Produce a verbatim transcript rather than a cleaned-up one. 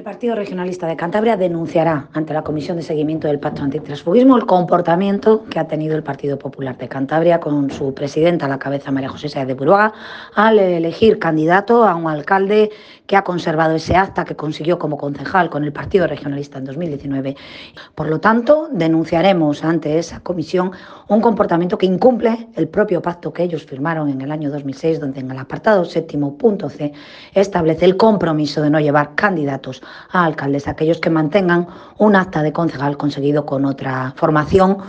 Partido Regionalista de Cantabria denunciará ante la Comisión de Seguimiento del Pacto Antitransfugismo el comportamiento que ha tenido el Partido Popular de Cantabria con su presidenta a la cabeza, María José Sáez de Buruaga, al elegir candidato a un alcalde que ha conservado ese acta que consiguió como concejal con el Partido Regionalista en dos mil diecinueve. Por lo tanto, denunciaremos ante esa comisión un comportamiento que incumple el propio pacto que ellos firmaron en el año dos mil seis, donde en el apartado séptimo punto C establece el compromiso de no llevar candidatos a alcaldes aquellos que mantengan un acta de concejal conseguido con otra formación